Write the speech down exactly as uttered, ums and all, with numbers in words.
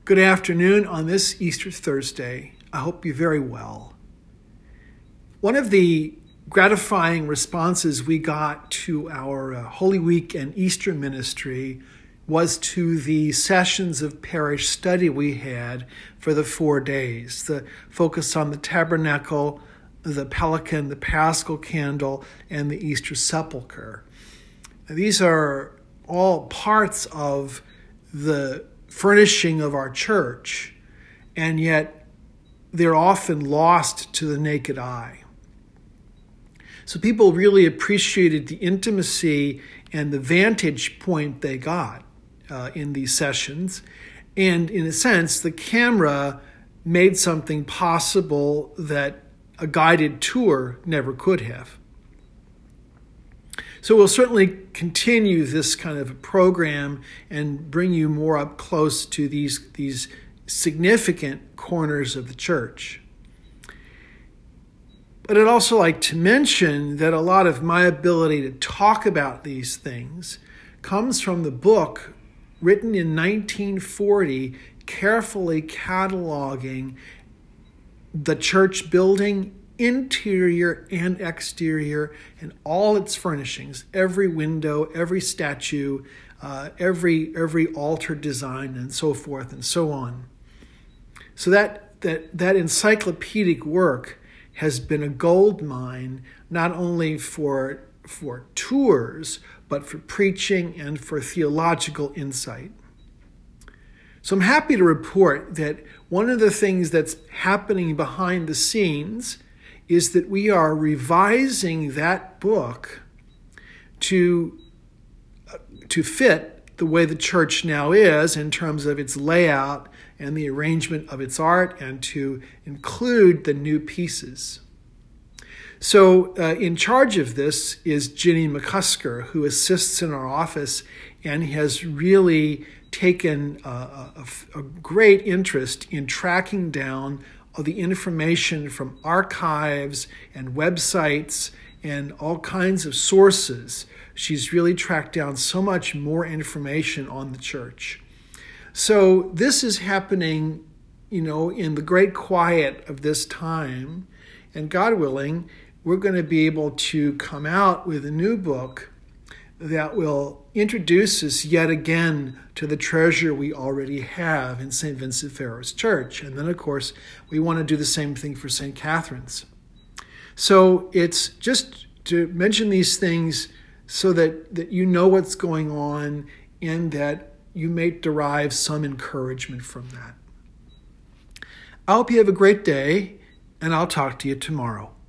Good afternoon on this Easter Thursday. I hope you're very well. One of the gratifying responses we got to our uh, Holy Week and Easter ministry was to the sessions of parish study we had for the four days. The focus on the tabernacle, the pelican, the paschal candle, and the Easter sepulchre. These are all parts of the furnishing of our church, and yet they're often lost to the naked eye. So people really appreciated the intimacy and the vantage point they got uh, in these sessions. And in a sense, the camera made something possible that a guided tour never could have. So we'll certainly continue this kind of a program and bring you more up close to these, these significant corners of the church. But I'd also like to mention that a lot of my ability to talk about these things comes from the book written in nineteen forty, carefully cataloging the church building, interior and exterior, and all its furnishings, every window, every statue, uh, every every altar design, and so forth and so on. So that that that encyclopedic work has been a gold mine, not only for for tours, but for preaching and for theological insight. So I'm happy to report that one of the things that's happening behind the scenes is that we are revising that book to, uh, to fit the way the church now is in terms of its layout and the arrangement of its art, and to include the new pieces. So uh, in charge of this is Ginny McCusker, who assists in our office and has really taken uh, a, a great interest in tracking down of the information from archives and websites and all kinds of sources. She's really tracked down so much more information on the church. So this is happening, you know, in the great quiet of this time. And God willing, we're going to be able to come out with a new book that will introduce us yet again to the treasure we already have in Saint Vincent Ferrer's Church. And then, of course, we want to do the same thing for Saint Catherine's. So it's just to mention these things so that, that you know what's going on and that you may derive some encouragement from that. I hope you have a great day, and I'll talk to you tomorrow.